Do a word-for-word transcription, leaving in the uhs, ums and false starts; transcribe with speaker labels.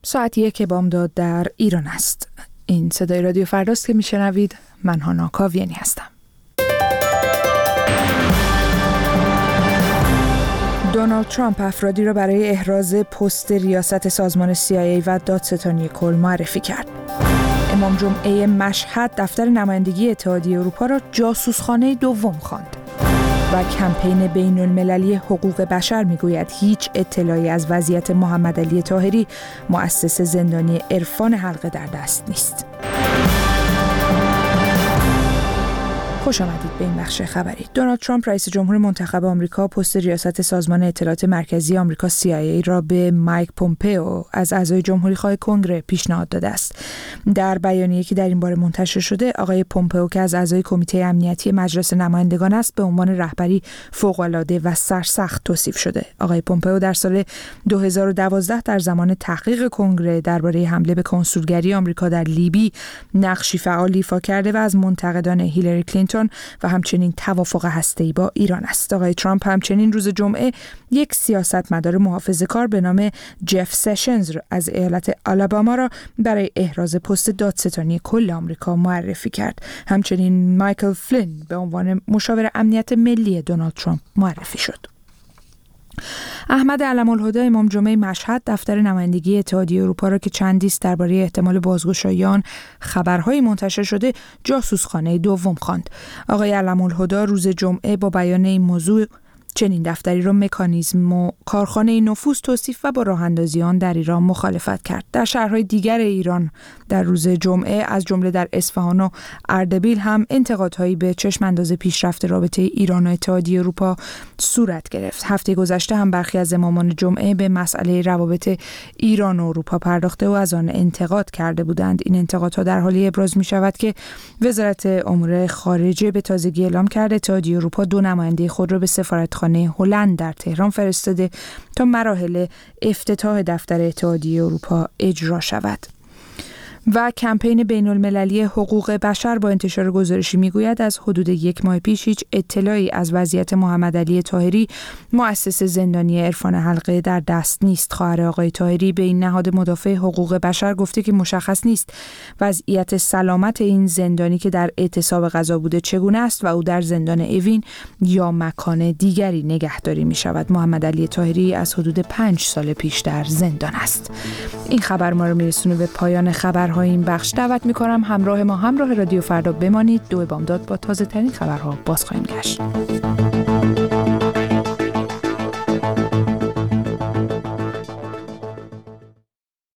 Speaker 1: ساعت یک بامداد در ایران است. این صدای رادیو فرداست که میشنوید. من هانا کاویانی هستم. دونالد ترامپ افرادی را برای احراز پست ریاست سازمان سی آی ای و دادستانی کل معرفی کرد. امام جمعه مشهد دفتر نمایندگی اتحادیه اروپا را جاسوسخانه دوم خواند. و کمپین بین المللی حقوق بشر میگوید هیچ اطلاعی از وضعیت محمد علی طاهری مؤسس زندانی عرفان حلقه در دست نیست. خوش آمدید به این بخش خبری. دونالد ترامپ رئیس جمهور منتخب آمریکا پست ریاست سازمان اطلاعات مرکزی آمریکا سی آی ای را به مایک پومپئو از اعضای جمهوری‌خواه کنگره پیشنهاد داده است. در بیانیه‌ای که در این باره منتشر شده، آقای پومپئو که از اعضای کمیته امنیتی مجلس نمایندگان است، به عنوان رهبری فوق‌العاده و سرسخت توصیف شده. آقای پومپئو در سال دو هزار و دوازده در زمان تحقیق کنگره درباره حمله به کنسولگری آمریکا در لیبی نقشی فعال ایفا کرده و از منتقدان هیلاری کلینتون و همچنین توافق هسته‌ای با ایران است. آقای ترامپ همچنین روز جمعه یک سیاستمدار محافظه‌کار به نام جف سشنز از ایالت آلاباما را برای احراز پست دادستانی کل آمریکا معرفی کرد. همچنین مایکل فلین به عنوان مشاور امنیت ملی دونالد ترامپ معرفی شد. احمد علم‌الهدی امام جمعه مشهد دفتر نمایندگی اتحادیه اروپا را که چندی است درباره احتمال بازگشایی آن خبرهایی منتشر شده جاسوسخانه دوم خواند. آقای علم‌الهدی روز جمعه با بیان این موضوع چنین دفتری را مکانیزم و کارخانه نفوذ توصیف و با راه اندازی آن در ایران مخالفت کرد. در شهرهای دیگر ایران در روز جمعه از جمله در اصفهان و اردبیل هم انتقادهایی به چشم انداز پیشرفت رابطه ایران و اتحادیه اروپا صورت گرفت. هفته گذشته هم برخی از امامان جمعه به مسئله روابط ایران و اروپا پرداخته و از آن انتقاد کرده بودند. این انتقادها در حالی ابراز می شود که وزارت امور خارجه به تازگی اعلام کرده اتحادیه اروپا دو نماینده خود را به سفارتخانه هلند در تهران فرستاده تا مراحل افتتاح دفتر اتحادیه اروپا اجرا شود. و کمپین بین المللی حقوق بشر با انتشار گزارشی میگوید از حدود یک ماه پیش هیچ اطلاعی از وضعیت محمد علی طاهری مؤسس زندانی عرفان حلقه در دست نیست. خواهر آقای طاهری به این نهاد مدافع حقوق بشر گفته که مشخص نیست وضعیت سلامت این زندانی که در اعتصاب غذا بوده چگونه است و او در زندان اوین یا مکان دیگری نگهداری می شود. محمد علی طاهری از حدود پنج سال پیش در زندان است. این خبر ما رو میرسونه به پایان خبر این بخش. دعوت میکنم همراه ما همراه رادیو فردا بمانید. دو بامداد با تازه ترین خبرها باز خواهیم گشت.